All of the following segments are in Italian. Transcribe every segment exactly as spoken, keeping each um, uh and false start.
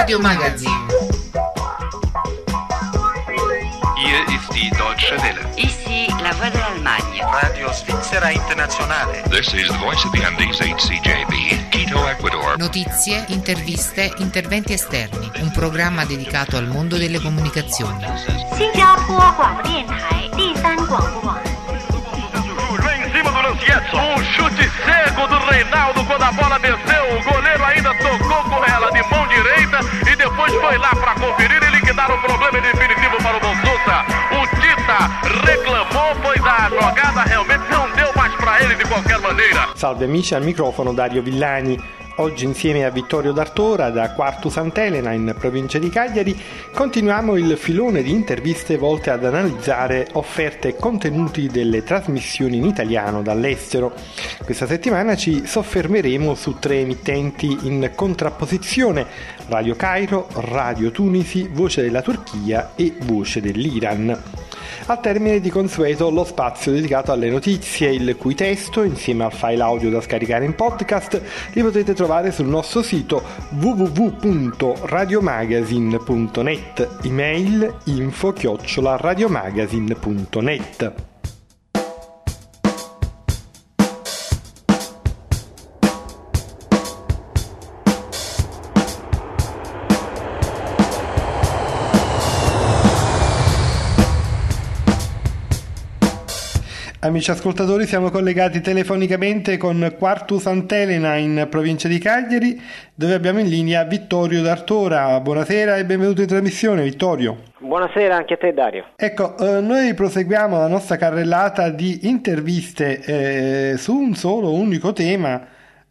Radio Magazine. Hier ist die Deutsche Welle. Ici la voix de l'Allemagne. Radio Svizzera Internazionale. This is the voice of the Andes H C J B, Quito, Ecuador. Notizie, interviste, interventi esterni. Un programma dedicato al mondo delle comunicazioni. 新加坡广播电台第三广播网。 Em cima do Lancietto, um chute cego do Reinaldo quando a bola desceu, o goleiro ainda tocou com ela de mão direita e depois foi lá para conferir e liquidar o problema definitivo para o Bonsusa. O Tita reclamou, pois a jogada realmente não deu mais para ele de qualquer maneira. Salve amici, al microfono Dario Villani. Oggi insieme a Vittorio D'Artora da Quartu Sant'Elena in provincia di Cagliari continuiamo il filone di interviste volte ad analizzare offerte e contenuti delle trasmissioni in italiano dall'estero. Questa settimana ci soffermeremo su tre emittenti in contrapposizione: Radio Cairo, Radio Tunisi, Voce della Turchia e Voce dell'Iran. Al termine di consueto lo spazio dedicato alle notizie, il cui testo, insieme al file audio da scaricare in podcast, li potete trovare sul nostro sito w w w punto radiomagazine punto net, email info chiocciola radiomagazine punto net. Amici ascoltatori, siamo collegati telefonicamente con Quartu Sant'Elena in provincia di Cagliari, dove abbiamo in linea Vittorio D'Artora. Buonasera e benvenuto in trasmissione, Vittorio. Buonasera anche a te, Dario. Ecco, eh, noi proseguiamo la nostra carrellata di interviste eh, su un solo unico tema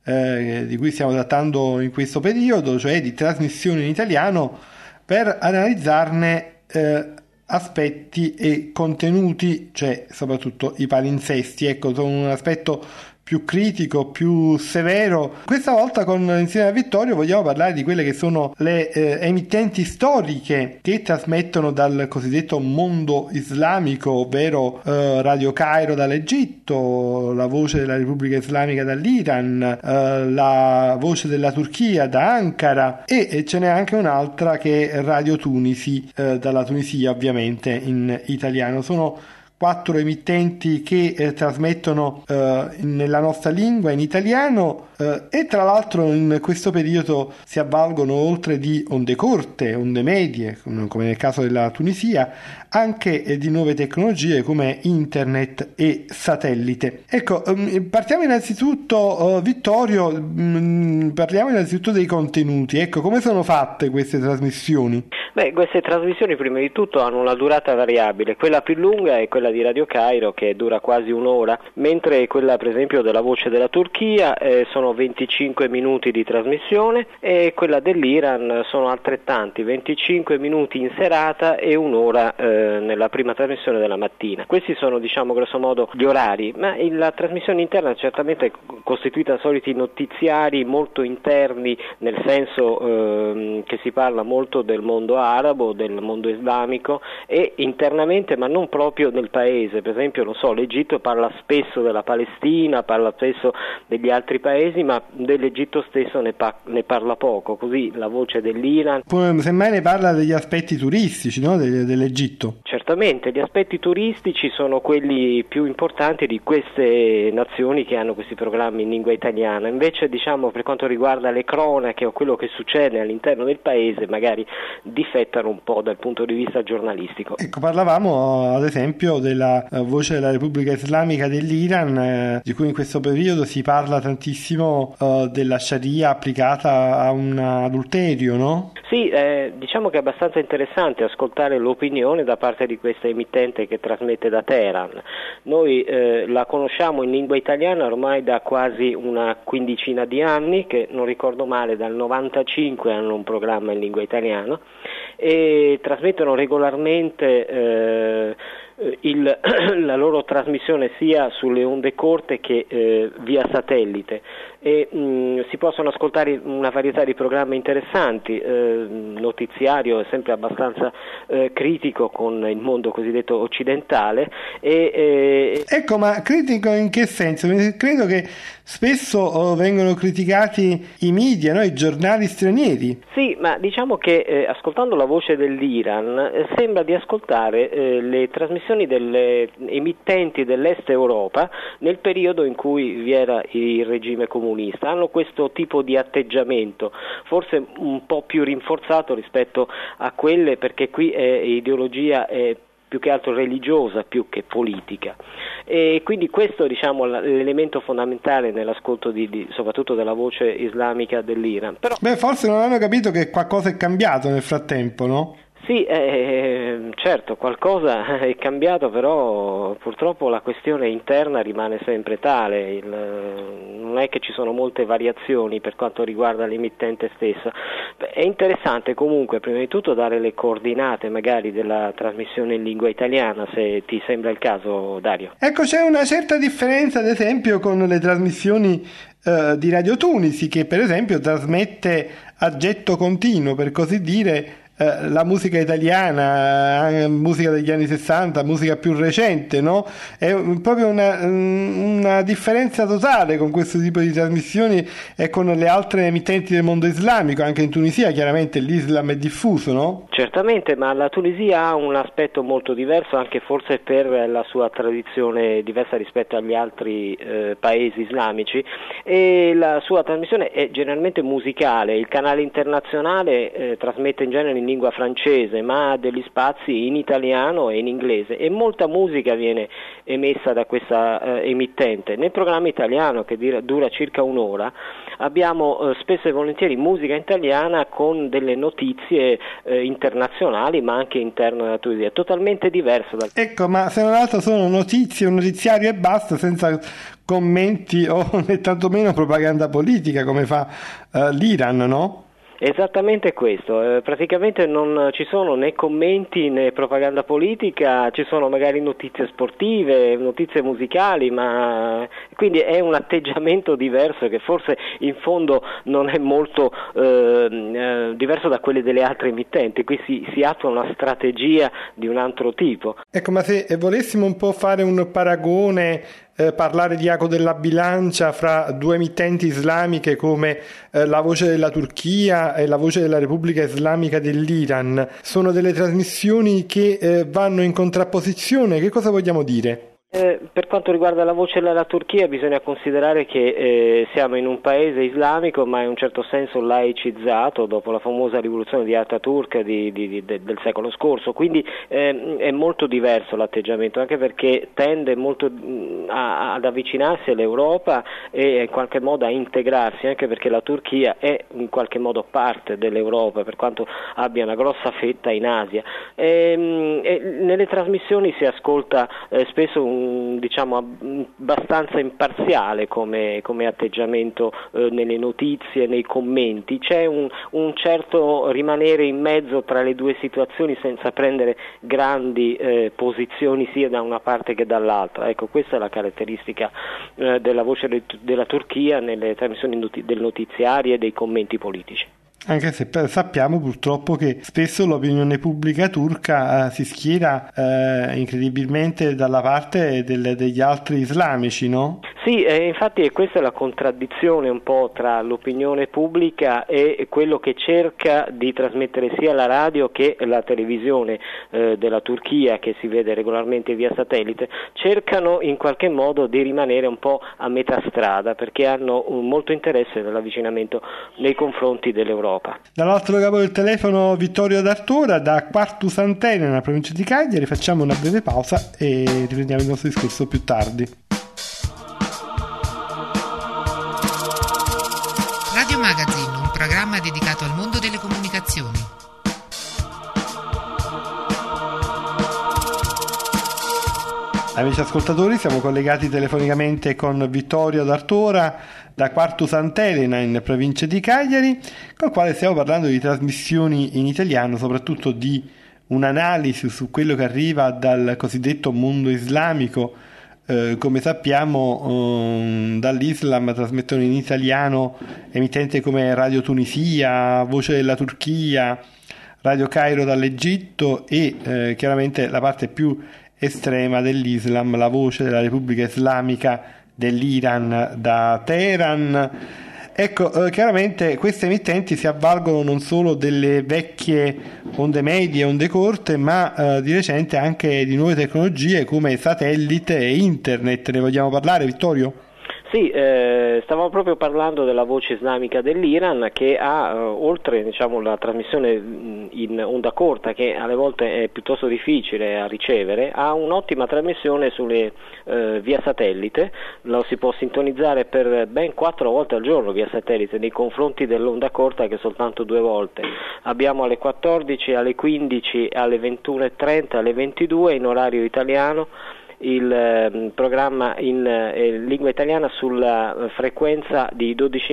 eh, di cui stiamo trattando in questo periodo, cioè di trasmissioni in italiano, per analizzarne eh, aspetti e contenuti, cioè soprattutto i palinsesti. Ecco, sono un aspetto più critico, più severo. Questa volta con insieme a Vittorio vogliamo parlare di quelle che sono le eh, emittenti storiche che trasmettono dal cosiddetto mondo islamico, ovvero eh, Radio Cairo dall'Egitto, la Voce della Repubblica Islamica dall'Iran, eh, la Voce della Turchia da Ankara e, e ce n'è anche un'altra che è Radio Tunisi, eh, dalla Tunisia ovviamente in italiano. Sono quattro emittenti che eh, trasmettono eh, nella nostra lingua, in italiano, eh, e tra l'altro in questo periodo si avvalgono, oltre di onde corte, onde medie, come nel caso della Tunisia, anche eh, di nuove tecnologie come internet e satellite. Ecco, ehm, partiamo innanzitutto, eh, Vittorio, mh, parliamo innanzitutto dei contenuti. Ecco, come sono fatte queste trasmissioni? Beh, queste trasmissioni prima di tutto hanno una durata variabile. Quella più lunga è quella di Radio Cairo, che dura quasi un'ora, mentre quella per esempio della Voce della Turchia eh, sono venticinque minuti di trasmissione, e quella dell'Iran sono altrettanti, venticinque minuti in serata e un'ora eh, nella prima trasmissione della mattina. Questi sono, diciamo, grosso modo gli orari, ma la trasmissione interna è certamente costituita da soliti notiziari molto interni, nel senso eh, che si parla molto del mondo arabo, del mondo islamico, e internamente, ma non proprio nel paese. Per esempio, non so, l'Egitto parla spesso della Palestina, parla spesso degli altri paesi, ma dell'Egitto stesso ne, pa- ne parla poco. Così la Voce dell'Iran semmai ne parla degli aspetti turistici, no? De- dell'Egitto. Certamente, gli aspetti turistici sono quelli più importanti di queste nazioni che hanno questi programmi in lingua italiana. Invece, diciamo, per quanto riguarda le cronache o quello che succede all'interno del paese, magari difettano un po' dal punto di vista giornalistico. Ecco, parlavamo ad esempio della uh, Voce della Repubblica Islamica dell'Iran, eh, di cui in questo periodo si parla tantissimo uh, della Sharia applicata a un adulterio, no? Sì, eh, diciamo che è abbastanza interessante ascoltare l'opinione da parte di questa emittente che trasmette da Teheran. Noi eh, la conosciamo in lingua italiana ormai da quasi una quindicina di anni, che non ricordo male dal novantacinque hanno un programma in lingua italiana, e trasmettono regolarmente eh, eh, il, la loro trasmissione sia sulle onde corte che eh, via satellite e mh, si possono ascoltare una varietà di programmi interessanti, eh, notiziario è sempre abbastanza eh, critico con il mondo cosiddetto occidentale e, eh, ecco, ma critico in che senso? Credo che spesso oh, vengono criticati i media, no? I giornali stranieri. Sì, ma diciamo che eh, ascoltando la voce dell'Iran eh, sembra di ascoltare eh, le trasmissioni delle emittenti dell'Est Europa nel periodo in cui vi era il regime comunista. Hanno questo tipo di atteggiamento, forse un po' più rinforzato rispetto a quelle, perché qui è ideologia è più che altro religiosa più che politica, e quindi questo, diciamo, l'elemento fondamentale nell'ascolto di, di, soprattutto della voce islamica dell'Iran. Però... Beh, forse non hanno capito che qualcosa è cambiato nel frattempo, no? Sì, eh, certo, qualcosa è cambiato, però purtroppo la questione interna rimane sempre tale, il, non è che ci sono molte variazioni per quanto riguarda l'emittente stessa. È interessante comunque, prima di tutto, dare le coordinate magari della trasmissione in lingua italiana, se ti sembra il caso, Dario. Ecco, c'è una certa differenza ad esempio con le trasmissioni eh, di Radio Tunisi, che per esempio trasmette a getto continuo, per così dire, Uh, la musica italiana, musica degli anni sessanta, musica più recente, no? È proprio una, una differenza totale con questo tipo di trasmissioni e con le altre emittenti del mondo islamico. Anche in Tunisia chiaramente l'Islam è diffuso, no? Certamente, ma la Tunisia ha un aspetto molto diverso, anche forse per la sua tradizione diversa rispetto agli altri eh, paesi islamici, e la sua trasmissione è generalmente musicale. Il canale internazionale eh, trasmette in genere in lingua francese, ma ha degli spazi in italiano e in inglese, e molta musica viene emessa da questa eh, emittente. Nel programma italiano, che dura, dura circa un'ora, abbiamo eh, spesso e volentieri musica italiana con delle notizie eh, internazionali, ma anche interne alla Tunisia, totalmente diverso dal... Ecco, ma se non altro sono notizie, un notiziario e basta, senza commenti o né tantomeno propaganda politica come fa eh, l'Iran, no? Esattamente questo, eh, praticamente non ci sono né commenti né propaganda politica, ci sono magari notizie sportive, notizie musicali, ma quindi è un atteggiamento diverso che forse in fondo non è molto eh, eh, diverso da quelle delle altre emittenti. Qui si, si attua una strategia di un altro tipo. Ecco, ma se volessimo un po' fare un paragone, Eh, parlare di ago della bilancia fra due emittenti islamiche come eh, la voce della Turchia e la voce della Repubblica Islamica dell'Iran, sono delle trasmissioni che eh, vanno in contrapposizione. Che cosa vogliamo dire? Eh, per quanto riguarda la voce della Turchia, bisogna considerare che eh, siamo in un paese islamico, ma in un certo senso laicizzato dopo la famosa rivoluzione di Ataturk di, di, di, del secolo scorso, quindi eh, è molto diverso l'atteggiamento, anche perché tende molto a, ad avvicinarsi all'Europa e in qualche modo a integrarsi, anche perché la Turchia è in qualche modo parte dell'Europa, per quanto abbia una grossa fetta in Asia. E, e nelle trasmissioni si ascolta eh, spesso un diciamo abbastanza imparziale come, come atteggiamento eh, nelle notizie, nei commenti. C'è un, un certo rimanere in mezzo tra le due situazioni senza prendere grandi eh, posizioni sia da una parte che dall'altra. Ecco, questa è la caratteristica eh, della voce de, della Turchia nelle trasmissioni noti- del notiziario e dei commenti politici. Anche se sappiamo purtroppo che spesso l'opinione pubblica turca eh, si schiera eh, incredibilmente dalla parte del, degli altri islamici, no? Sì, eh, infatti questa è la contraddizione un po' tra l'opinione pubblica e quello che cerca di trasmettere sia la radio che la televisione eh, della Turchia, che si vede regolarmente via satellite. Cercano in qualche modo di rimanere un po' a metà strada, perché hanno un molto interesse nell'avvicinamento nei confronti dell'Europa. Dall'altro capo del telefono Vittorio D'Artora da Quartus Antenne nella provincia di Cagliari. Facciamo una breve pausa e riprendiamo il nostro discorso più tardi. Radio Magazine, un programma dedicato al mondo delle comunicazioni. Amici ascoltatori, siamo collegati telefonicamente con Vittorio D'Artora da Quartus Antelena in provincia di Cagliari, con il quale stiamo parlando di trasmissioni in italiano, soprattutto di un'analisi su quello che arriva dal cosiddetto mondo islamico. Eh, come sappiamo, um, dall'Islam trasmettono in italiano emittenti come Radio Tunisia, Voce della Turchia, Radio Cairo dall'Egitto e eh, chiaramente la parte più estrema dell'Islam, la Voce della Repubblica Islamica dell'Iran da Teheran. Ecco, eh, chiaramente queste emittenti si avvalgono non solo delle vecchie onde medie, onde corte, ma eh, di recente anche di nuove tecnologie come satellite e internet. Ne vogliamo parlare, Vittorio? Sì, eh, stavamo proprio parlando della Voce Islamica dell'Iran, che ha, eh, oltre diciamo, la trasmissione in onda corta, che alle volte è piuttosto difficile a ricevere, ha un'ottima trasmissione sulle, eh, via satellite. Lo si può sintonizzare per ben quattro volte al giorno via satellite, nei confronti dell'onda corta che soltanto due volte. Abbiamo alle quattordici, alle quindici, alle ventuno e trenta, alle ventidue in orario italiano il eh, programma in eh, lingua italiana sulla frequenza di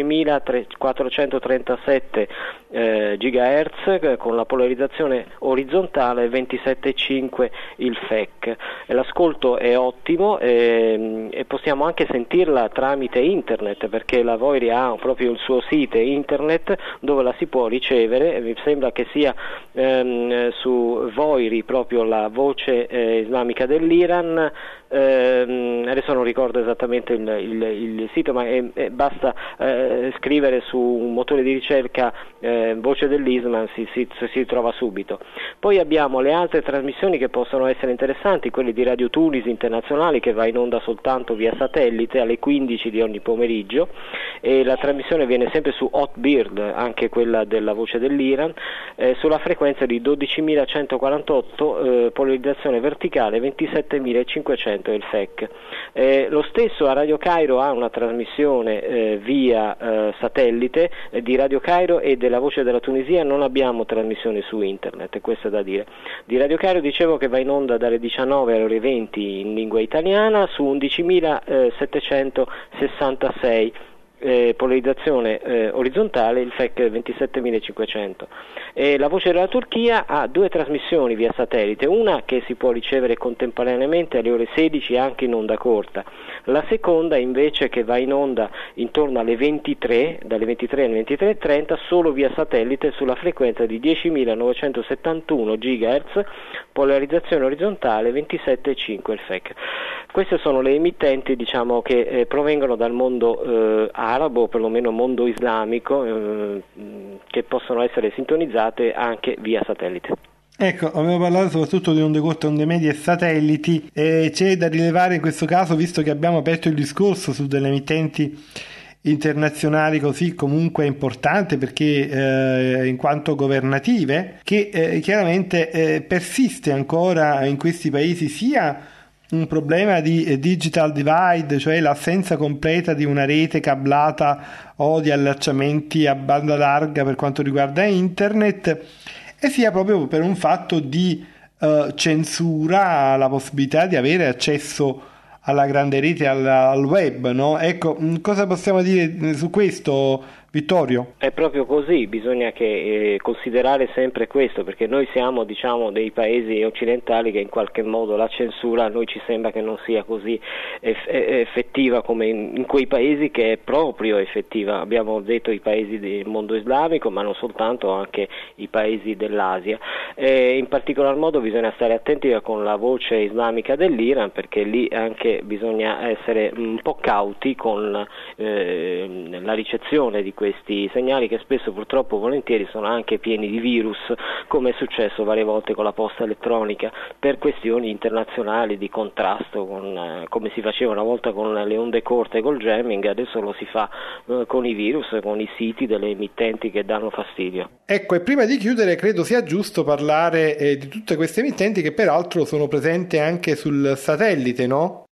dodicimilaquattrocentotrentasette eh, gigahertz con la polarizzazione orizzontale ventisette virgola cinque il F E C. E l'ascolto è ottimo eh, e possiamo anche sentirla tramite internet, perché la Voiri ha proprio il suo sito internet dove la si può ricevere. Mi sembra che sia ehm, su Voiri, proprio la Voce eh, Islamica dell'Iran. Eh, adesso non ricordo esattamente il, il, il sito, ma è, è, basta eh, scrivere su un motore di ricerca eh, Voce dell'Islam, si, si, si trova subito. Poi abbiamo le altre trasmissioni che possono essere interessanti, quelle di Radio Tunisi Internazionali, che va in onda soltanto via satellite alle quindici di ogni pomeriggio, e la trasmissione viene sempre su Hotbird, anche quella della Voce dell'Iran, eh, sulla frequenza di dodicimilacentoquarantotto, eh, polarizzazione verticale ventisettemilacinquecento il F E C. Eh, lo stesso a Radio Cairo ha una trasmissione eh, via eh, satellite eh, di Radio Cairo e della Voce della Tunisia. Non abbiamo trasmissione su internet, questo è da dire. Di Radio Cairo dicevo che va in onda dalle diciannove alle ore venti in lingua italiana su undicimilasettecentosessantasei. Eh, polarizzazione eh, orizzontale, il F E C ventisettemilacinquecento. E la Voce della Turchia ha due trasmissioni via satellite, una che si può ricevere contemporaneamente alle ore sedici anche in onda corta, la seconda invece che va in onda intorno alle ventitré, dalle ventitré alle ventitré e trenta, solo via satellite sulla frequenza di diecimilanovecentosettantuno gigahertz, polarizzazione orizzontale ventisette virgola cinque il F E C. Queste sono le emittenti, diciamo, che eh, provengono dal mondo eh, arabo, perlomeno mondo islamico, eh, che possono essere sintonizzate anche via satellite. Ecco, avevo parlato soprattutto di onde corte, onde medie e satelliti, e c'è da rilevare in questo caso, visto che abbiamo aperto il discorso su delle emittenti internazionali così comunque importanti, perché eh, in quanto governative, che eh, chiaramente eh, persiste ancora in questi paesi sia un problema di digital divide, cioè l'assenza completa di una rete cablata o di allacciamenti a banda larga per quanto riguarda internet, e sia proprio per un fatto di uh, censura, la possibilità di avere accesso alla grande rete, al, al web, no? Ecco, cosa possiamo dire su questo, Vittorio? È proprio così, bisogna che eh, considerare sempre questo, perché noi siamo, diciamo, dei paesi occidentali che in qualche modo la censura a noi ci sembra che non sia così eff- effettiva come in, in quei paesi che è proprio effettiva. Abbiamo detto i paesi del mondo islamico, ma non soltanto, anche i paesi dell'Asia. E in particolar modo bisogna stare attenti con la Voce Islamica dell'Iran, perché lì anche bisogna essere un po' cauti con eh, la ricezione di questi segnali, che spesso purtroppo volentieri sono anche pieni di virus, come è successo varie volte con la posta elettronica, per questioni internazionali di contrasto, con, eh, come si faceva una volta con le onde corte e col jamming, adesso lo si fa eh, con i virus, con i siti delle emittenti che danno fastidio. Ecco, e prima di chiudere credo sia giusto parlare eh, di tutte queste emittenti che peraltro sono presenti anche sul satellite, no?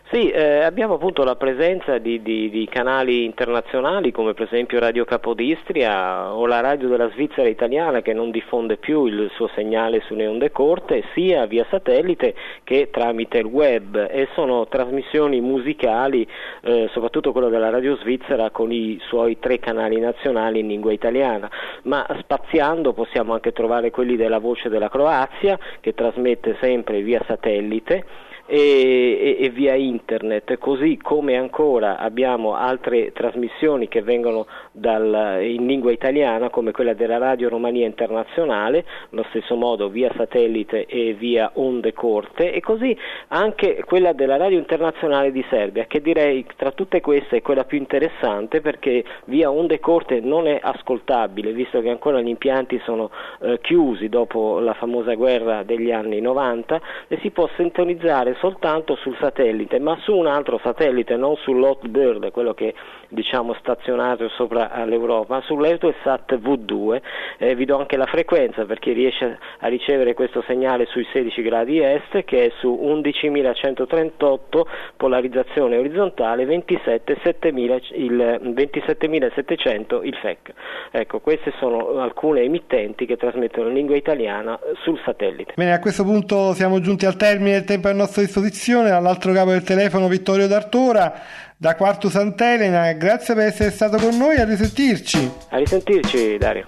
Sì, eh, abbiamo appunto la presenza di, di, di canali internazionali come per esempio Radio Capodistria o la radio della Svizzera italiana, che non diffonde più il suo segnale sulle onde corte sia via satellite che tramite il web, e sono trasmissioni musicali, eh, soprattutto quella della radio svizzera con i suoi tre canali nazionali in lingua italiana, ma spaziando possiamo anche trovare quelli della Voce della Croazia, che trasmette sempre via satellite E, e, e via internet, così come ancora abbiamo altre trasmissioni che vengono dal, in lingua italiana come quella della Radio Romania Internazionale, allo stesso modo via satellite e via onde corte, e così anche quella della Radio Internazionale di Serbia, che direi tra tutte queste è quella più interessante perché via onde corte non è ascoltabile, visto che ancora gli impianti sono eh, chiusi dopo la famosa guerra degli anni novanta, e si può sintonizzare soltanto sul satellite, ma su un altro satellite, non sull'Hotbird, quello che diciamo stazionario sopra all'Europa, sull'Eutelsat vu due. Eh, vi do anche la frequenza per chi riesce a ricevere questo segnale sui sedici gradi est, che è su undicimilacentotrentotto polarizzazione orizzontale, ventisette settemila il ventisettemilasettecento il F E C. Ecco, queste sono alcune emittenti che trasmettono in lingua italiana sul satellite. Bene, a questo punto siamo giunti al termine del tempo a nostra disposizione. All'altro capo del telefono Vittorio D'Artora da Quartu Sant'Elena, grazie per essere stato con noi, a risentirci. A risentirci, Dario.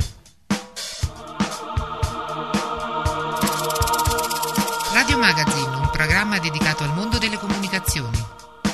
Radio Magazine, un programma dedicato al mondo delle comunicazioni.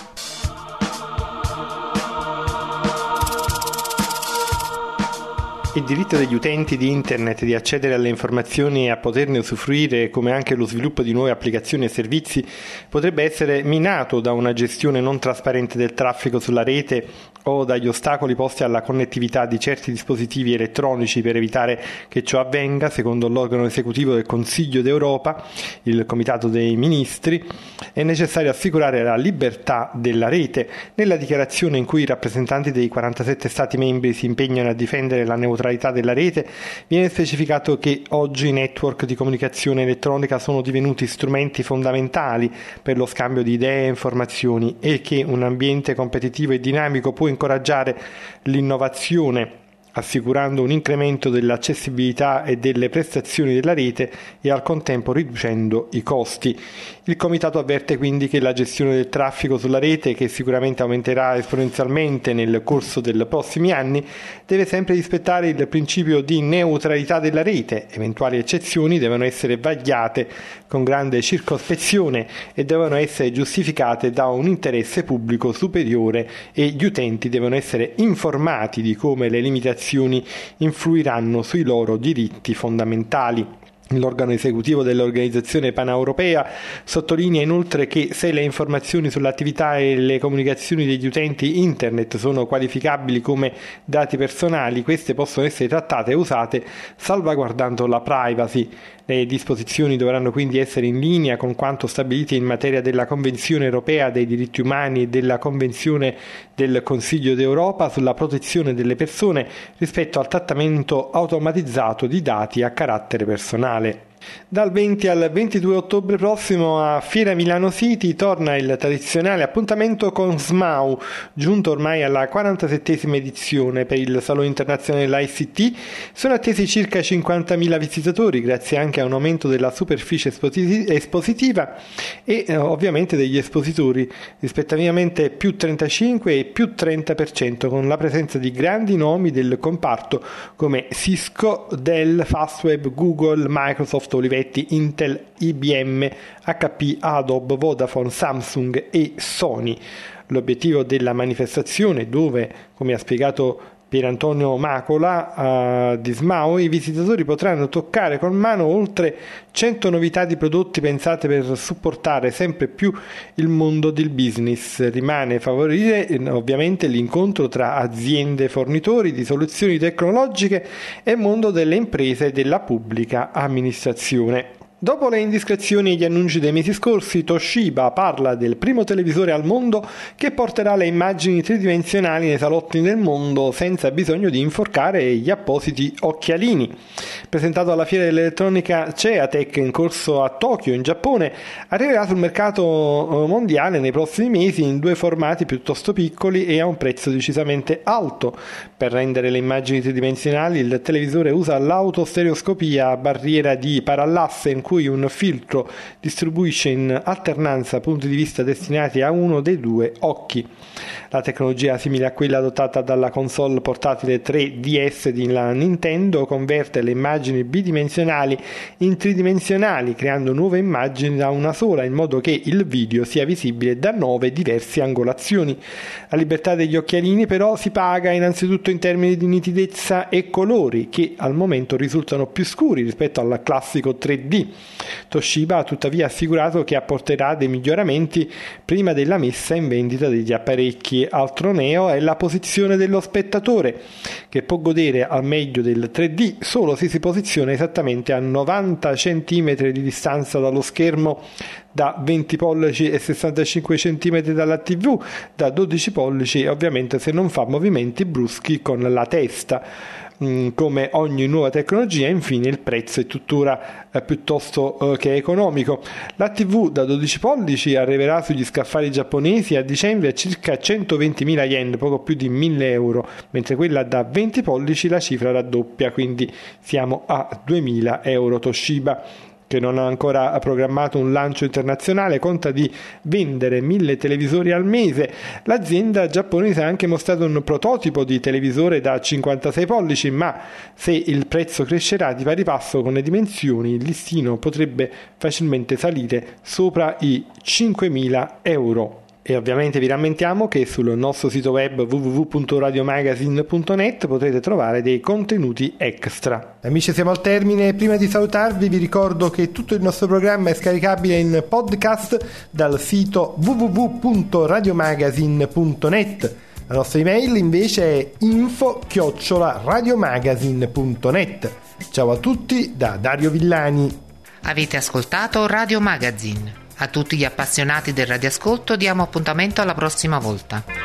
Il diritto degli utenti di internet di accedere alle informazioni e a poterne usufruire, come anche lo sviluppo di nuove applicazioni e servizi, potrebbe essere minato da una gestione non trasparente del traffico sulla rete o dagli ostacoli posti alla connettività di certi dispositivi elettronici. Per evitare che ciò avvenga, secondo l'organo esecutivo del Consiglio d'Europa, il Comitato dei Ministri, è necessario assicurare la libertà della rete. Nella dichiarazione in cui i rappresentanti dei quarantasette Stati membri si impegnano a difendere la neutralità della rete, viene specificato che oggi i network di comunicazione elettronica sono divenuti strumenti fondamentali per lo scambio di idee e informazioni, e che un ambiente competitivo e dinamico può incoraggiare l'innovazione, assicurando un incremento dell'accessibilità e delle prestazioni della rete e al contempo riducendo i costi. Il Comitato avverte quindi che la gestione del traffico sulla rete, che sicuramente aumenterà esponenzialmente nel corso dei prossimi anni, deve sempre rispettare il principio di neutralità della rete. Eventuali eccezioni devono essere vagliate con grande circospezione e devono essere giustificate da un interesse pubblico superiore, e gli utenti devono essere informati di come le limitazioni influiranno sui loro diritti fondamentali. L'organo esecutivo dell'organizzazione paneuropea sottolinea inoltre che se le informazioni sull'attività e le comunicazioni degli utenti internet sono qualificabili come dati personali, queste possono essere trattate e usate salvaguardando la privacy. Le disposizioni dovranno quindi essere in linea con quanto stabilito in materia della Convenzione europea dei diritti umani e della Convenzione del Consiglio d'Europa sulla protezione delle persone rispetto al trattamento automatizzato di dati a carattere personale. Dal venti al ventidue ottobre prossimo a Fiera Milano City torna il tradizionale appuntamento con S M A U, giunto ormai alla quarantasettesima edizione. Per il Salone Internazionale dell'I C T sono attesi circa cinquantamila visitatori, grazie anche a un aumento della superficie espositiva e eh, ovviamente degli espositori, rispettivamente più trentacinque e più trenta per cento, con la presenza di grandi nomi del comparto come Cisco, Dell, Fastweb, Google, Microsoft, Olivetti, Intel, I B M, H P, Adobe, Vodafone, Samsung e Sony. L'obiettivo della manifestazione, dove, come ha spiegato Pier Antonio Macola uh, di S M A U, i visitatori potranno toccare con mano oltre cento novità di prodotti pensate per supportare sempre più il mondo del business. Rimane favorire eh, ovviamente l'incontro tra aziende fornitori di soluzioni tecnologiche e mondo delle imprese e della pubblica amministrazione. Dopo le indiscrezioni e gli annunci dei mesi scorsi, Toshiba parla del primo televisore al mondo che porterà le immagini tridimensionali nei salotti del mondo senza bisogno di inforcare gli appositi occhialini. Presentato alla fiera dell'elettronica Ceatec in corso a Tokyo, in Giappone, arriverà sul mercato mondiale nei prossimi mesi in due formati piuttosto piccoli e a un prezzo decisamente alto. Per rendere le immagini tridimensionali, il televisore usa l'autostereoscopia a barriera di parallasse in cui un filtro distribuisce in alternanza punti di vista destinati a uno dei due occhi. La tecnologia, simile a quella adottata dalla console portatile tre D S di la Nintendo, converte le immagini bidimensionali in tridimensionali, creando nuove immagini da una sola, in modo che il video sia visibile da nove diverse angolazioni. La libertà degli occhialini però si paga innanzitutto in termini di nitidezza e colori, che al momento risultano più scuri rispetto al classico tre D. Toshiba ha tuttavia assicurato che apporterà dei miglioramenti prima della messa in vendita degli apparecchi. Altro neo è la posizione dello spettatore, che può godere al meglio del tre D solo se si posiziona esattamente a novanta centimetri di distanza dallo schermo, da venti pollici e sessantacinque centimetri dalla tivù, da dodici pollici e ovviamente se non fa movimenti bruschi con la testa. Come ogni nuova tecnologia, infine, il prezzo è tuttora eh, piuttosto eh, che economico. La tivù da dodici pollici arriverà sugli scaffali giapponesi a dicembre a circa centoventimila yen, poco più di mille euro, mentre quella da venti pollici la cifra raddoppia, quindi siamo a duemila euro. Toshiba, che non ha ancora programmato un lancio internazionale, conta di vendere mille televisori al mese. L'azienda giapponese ha anche mostrato un prototipo di televisore da cinquantasei pollici, ma se il prezzo crescerà di pari passo con le dimensioni, il listino potrebbe facilmente salire sopra i cinquemila euro. E ovviamente vi rammentiamo che sul nostro sito web w w w punto radiomagazine punto net potrete trovare dei contenuti extra. Amici, siamo al termine. Prima di salutarvi vi ricordo che tutto il nostro programma è scaricabile in podcast dal sito w w w punto radiomagazine punto net. La nostra email invece è info chiocciola radiomagazine punto net. Ciao a tutti da Dario Villani. Avete ascoltato Radio Magazine. A tutti gli appassionati del radioascolto diamo appuntamento alla prossima volta.